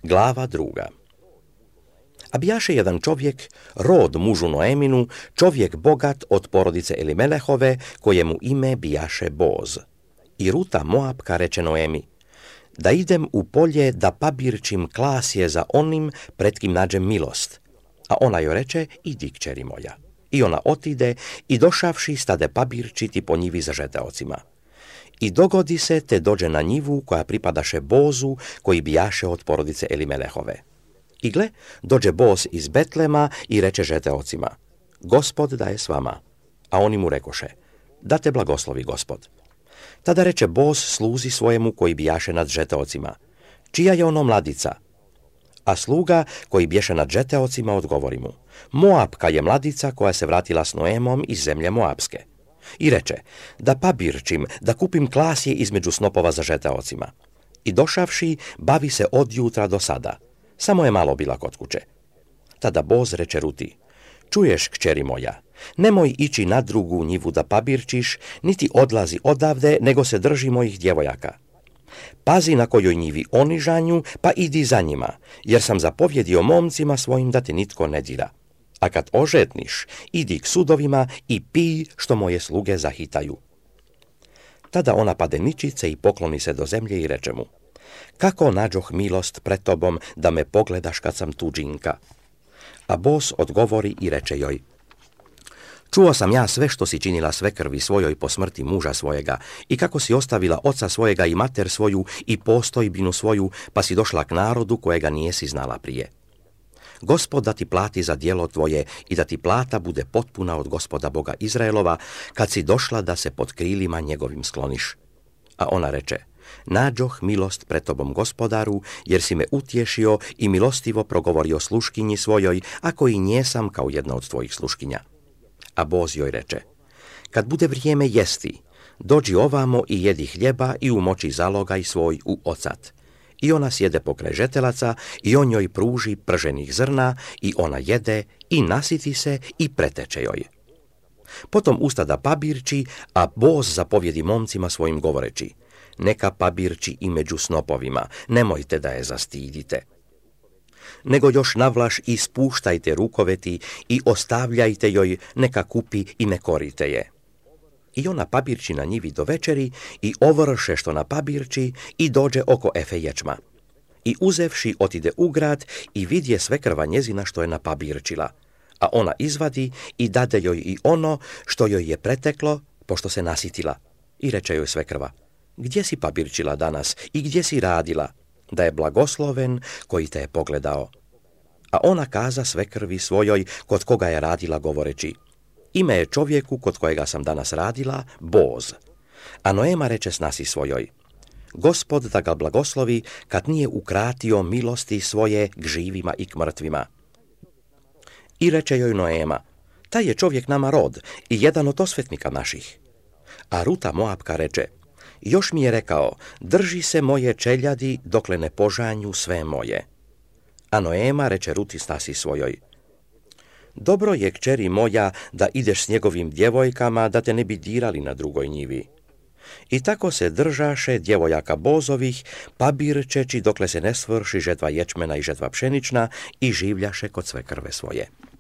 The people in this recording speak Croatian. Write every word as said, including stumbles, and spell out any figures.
Glava druga. A bijaše jedan čovjek, rod mužu Noeminu, čovjek bogat od porodice Elimelehove, kojemu ime bijaše Boz. I Ruta Moapka reče Noemi, da idem u polje da pabirčim klasje za onim pred kim nađem milost. A ona joj reče, idi kćeri moja. I ona otide i došavši stade pabirčiti po njivi za žeteocima. I dogodi se te dođe na njivu koja pripadaše Bozu, koji bijaše od porodice Elimelehove. I gle, dođe Boz iz Betlema i reče žeteocima, Gospod da je s vama. A oni mu rekoše, da te blagoslovi Gospod. Tada reče Boz sluzi svojemu koji bijaše nad žeteocima, čija je ono mladica? A sluga koji bješe nad žeteocima odgovori mu, Moapka je mladica koja se vratila s Noemom iz zemlje Moapske. I reče, da pabirčim, da kupim klasje između snopova za žeteocima. I došavši, bavi se od jutra do sada. Samo je malo bila kod kuće. Tada Boz reče Ruti, čuješ, kćeri moja, nemoj ići na drugu njivu da pabirčiš, niti odlazi odavde, nego se drži mojih djevojaka. Pazi na kojoj njivi oni žanju, pa idi za njima, jer sam zapovjedio momcima svojim da te nitko ne dira. A kad ožetniš, idi k sudovima i pij što moje sluge zahitaju. Tada ona pade ničice i pokloni se do zemlje i reče mu, kako nađoh milost pred tobom da me pogledaš kad sam tuđinka? A Boz odgovori i reče joj, čuo sam ja sve što si činila svekrvi svojoj po smrti muža svojega i kako si ostavila oca svojega i mater svoju i postojbinu svoju, pa si došla k narodu kojega nijesi znala prije. Gospod da ti plati za djelo tvoje i da ti plata bude potpuna od Gospoda Boga Izraelova, kad si došla da se pod krilima njegovim skloniš. A ona reče, nađoh milost pred tobom Gospodaru, jer si me utješio i milostivo progovorio sluškinji svojoj, ako i njesam kao jedna od tvojih sluškinja. A Boz joj reče, kad bude vrijeme jesti, dođi ovamo i jedi hljeba i umoči zalogaj svoj u ocat. I ona sjede pokraj žetelaca i on joj pruži prženih zrna i ona jede i nasiti se i preteče joj. Potom ustada pabirči, a Boz zapovjedi momcima svojim govoreći, neka pabirči i među snopovima, nemojte da je zastidite. Nego još navlaš i spuštajte rukoveti i ostavljajte joj, neka kupi i ne korite je. I ona pabirči na njivi do večeri i ovrše što na pabirči i dođe oko efe ječma. I uzevši otide u grad i vidje svekrva njezina što je napabirčila, a ona izvadi i dade joj i ono što joj je preteklo, pošto se nasitila. I reče joj svekrva, gdje si pabirčila danas i gdje si radila, da je blagosloven koji te je pogledao. A ona kaza svekrvi svojoj kod koga je radila govoreći, ime je čovjeku kod kojega sam danas radila Boz. A Noema reče snasi svojoj, Gospod da ga blagoslovi kad nije ukratio milosti svoje k živima i k mrtvima. I reče joj Noema, taj je čovjek nama rod i jedan od osvetnika naših. A Ruta Moapka reče, još mi je rekao, drži se moje čeljadi dokle ne požanju sve moje. A Noema reče Ruti snasi svojoj, dobro je, kćeri moja, da ideš s njegovim djevojkama, da te ne bi dirali na drugoj njivi. I tako se držaše djevojaka Bozovih, pabirčeći dokle se ne svrši žetva ječmena i žetva pšenična i življaše kod svekrve svoje.